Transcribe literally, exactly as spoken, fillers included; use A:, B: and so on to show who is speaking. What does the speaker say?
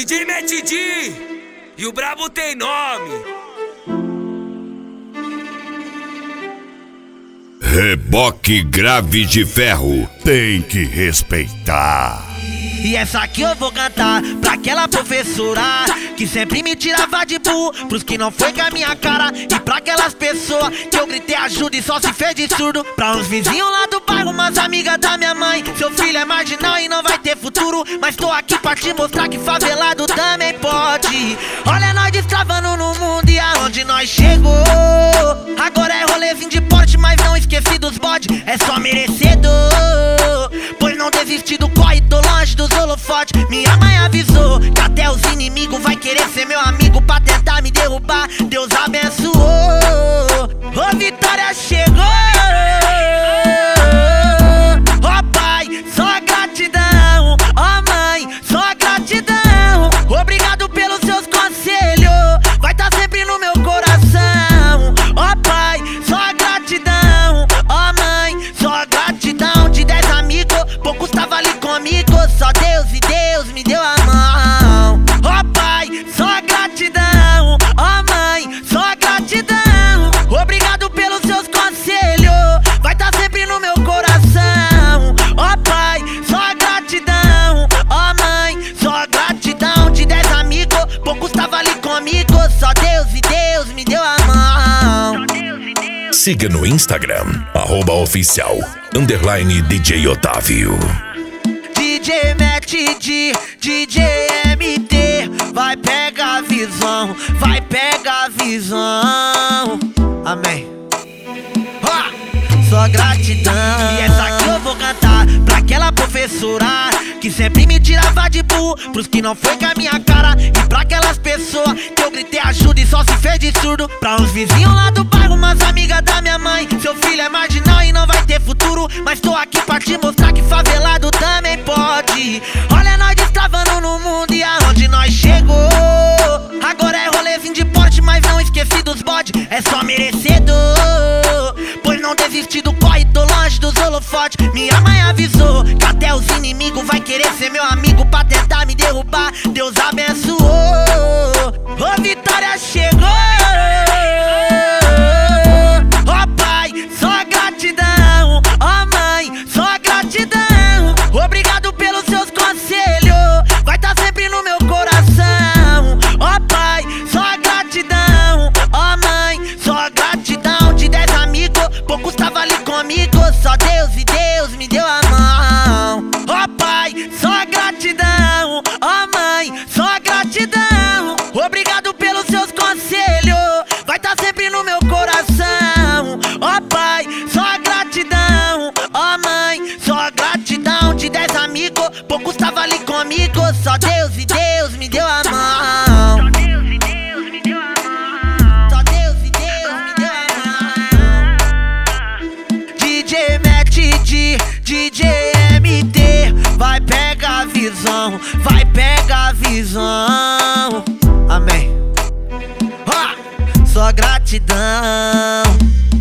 A: D J Matt D e o brabo tem nome.
B: Reboque grave de ferro, tem que respeitar.
C: E essa aqui eu vou cantar pra aquela professora que sempre me tirava de burro, pros que não foi com a minha cara. E pra aquelas pessoas que eu gritei ajuda e só se fez de surdo. Pra uns vizinhos lá do bairro, umas amigas da minha mãe. Seu filho é marginal e não vai ter futuro, mas tô aqui pra te mostrar que favelado também pode. Olha nós destravando no mundo e aonde nós chegou. Agora é rolezinho de porte, mas não esqueci dos bode. É só merecedor, pois não desisti do corre, tô longe dos holofotes. Minha mãe avisou que até os inimigos vai querer ser meu amigo pra tentar me derrubar. Deus abençoou, ô vitória chegou. Ó pai, só gratidão. Ó mãe, só gratidão. Obrigado pelos seus conselhos, vai tá sempre no meu coração. Ó pai, só gratidão. Ó mãe, só gratidão. De dez amigos, poucos tava ali comigo. Só Deus e Deus me deu a mão. Ó pai, só gratidão. Ó mãe, só gratidão. Obrigado pelos seus conselhos, vai tá sempre no meu coração. Ó pai, só gratidão. Ó mãe, só gratidão. De dez amigos, poucos tava ali comigo. Só Deus e Deus me deu a mão.
B: Siga no Instagram, arroba oficial, underline D J Otávio.
C: D J Matt D, D J M T, vai pegar a visão, vai pegar a visão. Amém. Só gratidão. E essa aqui eu vou cantar pra aquela professora que sempre me tirava de burro, pros que não foi com a minha cara. E pra aquelas pessoas que eu gritei ajuda e só se fez de surdo. Pra uns vizinhos lá do bairro, umas amigas da minha mãe. Seu filho é marginal e não vai ter futuro, mas tô aqui pra te mostrar que favelado também pode. Olha nós destravando no mundo e aonde nós chegou. Agora é rolezinho de porte, mas não esqueci dos bode. É só merecedor, pois não desisti do corre, tô longe dos holofotes. Minha mãe avisou que até os inimigos vai querer ser meu amigo pra tentar me derrubar. Deus abençoou, ô vitória chegou. Ó pai, só gratidão. Ó mãe, só gratidão. Obrigado pelos seus conselhos, vai tá sempre no meu coração. Ó pai, só gratidão. Ó mãe, só gratidão. De dez amigos, poucos tava ali comigo. Só Deus e Deus me deu a mão. Ó pai, só gratidão. Ó mãe, só gratidão. Obrigado pelos seus conselhos, vai tá sempre no meu coração. Ó pai, só gratidão. Ó mãe, só gratidão. De dez amigos, poucos tava ali comigo. Só Deus e Deus me deu a mão. Só Deus e Deus me deu a mão. Só Deus e Deus me deu a mão. D J Matt D, D J M T, vai pegar a visão, vai pegar a visão. Amém. Só gratidão.